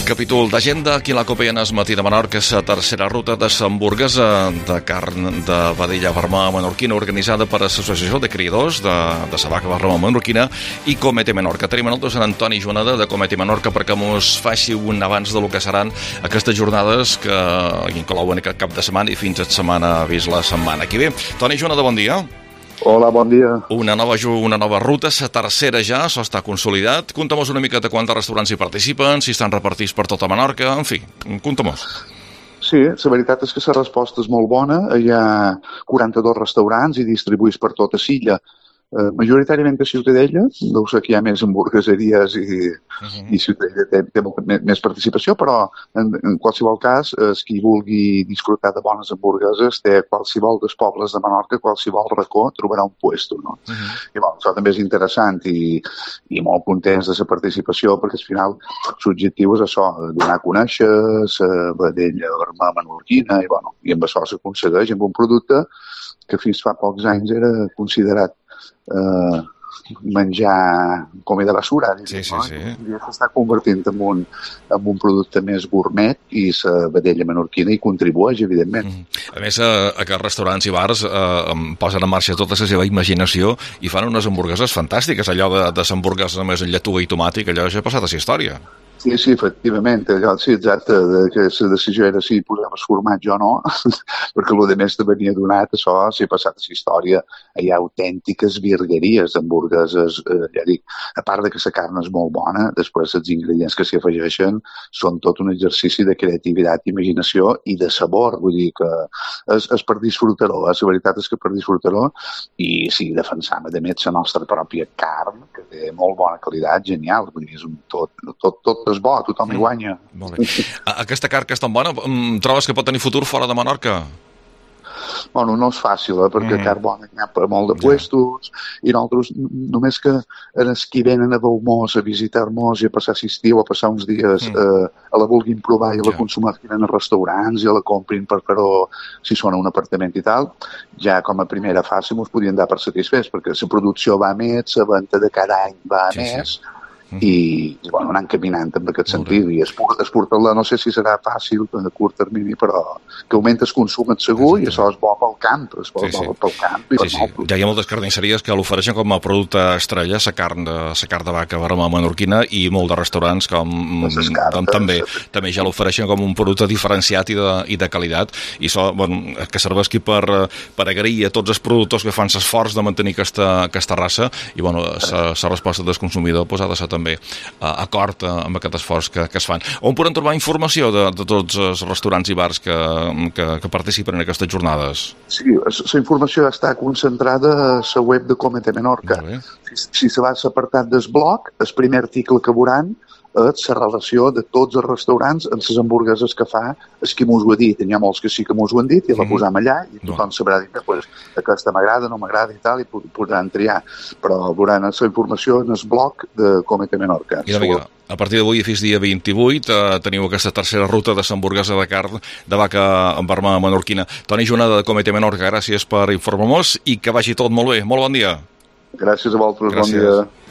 Capítol d'agenda, aquí a la Copellanes Matí de Menorca, la tercera ruta de l'hamburguesa de carn de vedella vermella menorquina organitzada per l'Associació de Criadors de la vaca vermella menorquina i Comete Menorca. Tenim el Sant Antoni Joanada de Comete Menorca perquè mos faci un abans de lo que seran aquestes jornades que inclouen aquest cap de setmana i fins a setmana vist la setmana. Aquí bé, Toni Joanada, bon dia. Hola, bon dia. Una nova ruta, la tercera ja, això està consolidat. Conta'm-nos una miqueta quants restaurants hi participen, si estan repartits per tota Menorca, en fi, conta'm-nos. Sí, la veritat és que la resposta és molt bona. Hi ha 42 restaurants i distribuïts per tota l'illa. Majoritàriament a Ciutadella, deu ser que hi ha més hamburgueseries i Ciutadella té més participació, però en qualsevol cas, qui vulgui disfrutar de bones hamburgueses té qualsevol dels pobles de Menorca, qualsevol racó, trobarà un puesto, no? I bueno, això també és interessant i molt contents de la participació, perquè al final l'objectiu és això, donar a conèixer la vedella vermella menorquina i amb això s'aconsegueix amb un producte que fins fa pocs anys era considerat menjar comida basura. Sí. I s'està convertint en un producte més gourmet i la vedella menorquina hi contribueix, evidentment. A més, aquests restaurants i bars posen en marxa tota la seva imaginació i fan unes hamburgueses fantàstiques. Allò de l'hamburguesa només amb lletuga i tomàtic, allò ja ha passat a la història. Sí, efectivament. Sí, exacte. Que la decisió era si posaves formatge o no, perquè el de més te venia donat, això s'hi ha passat a la història. Hi ha autèntiques virgueries d'hamburgueses. Ja dic, a part de que la carn és molt bona, després els ingredients que s'hi afegeixen són tot un exercici de creativitat, imaginació i de sabor. Vull dir que és per disfrutar-ho. La veritat és que per disfrutar-ho i sí, defensam, a més, la nostra pròpia carn, que té molt bona qualitat, genial. Vull dir, és tot és bo, tothom hi guanya. Molt bé. Aquesta carn que és tan bona, trobes que pot tenir futur fora de Menorca? Bueno, no és fàcil, perquè carn bona hi ha per molt de puestos i nosaltres, només que els qui venen a veure-nos, a visitar-nos i a passar l'estiu, a passar uns dies a la vulguin provar i a la consumiran a restaurants i a la comprin per fer-ho si són a un apartament i tal, ja com a primera fase ens podien dar per satisfets, perquè la producció va a més, la venda de cada any va a més. I anant caminant en aquest sentit i exportar-la, no sé si serà fàcil a curt termini, però que augmenta el consum segur i això és bo pel camp, pel camp i pel poble. Ja hi ha moltes carnisseries que l'ofereixen com a producte estrella, la carn de vaca vermella menorquina, i molt de restaurants com també ja l'ofereixen com un producte diferenciat i de qualitat, i això que serveixi per agrair a tots els productors que fan l'esforç de mantenir aquesta raça, i la resposta del consumidor ha de ser també acord amb aquest esforç que es fan. On podem trobar informació de tots els restaurants i bars que participen en aquestes jornades? Sí, la informació està concentrada a la web de Comete Menorca. Si se va a l'apartat del blog, el primer article que veuran és la relació de tots els restaurants amb les hamburgueses que fa els que m'ho ha dit. Hi ha molts que sí que m'ho han dit i la posam allà i tothom sabrà dir que aquesta m'agrada, no m'agrada i tal, i podran triar. Però veuran la informació en el blog de Comete Menorca. I a partir d'avui, fins dia 28, teniu aquesta tercera ruta de l'hamburguesa de carn de vaca vermella menorquina. Toni Joanada de Comete Menorca, gràcies per informar-nos i que vagi tot molt bé. Molt bon dia. Gràcies a vosaltres, bon dia.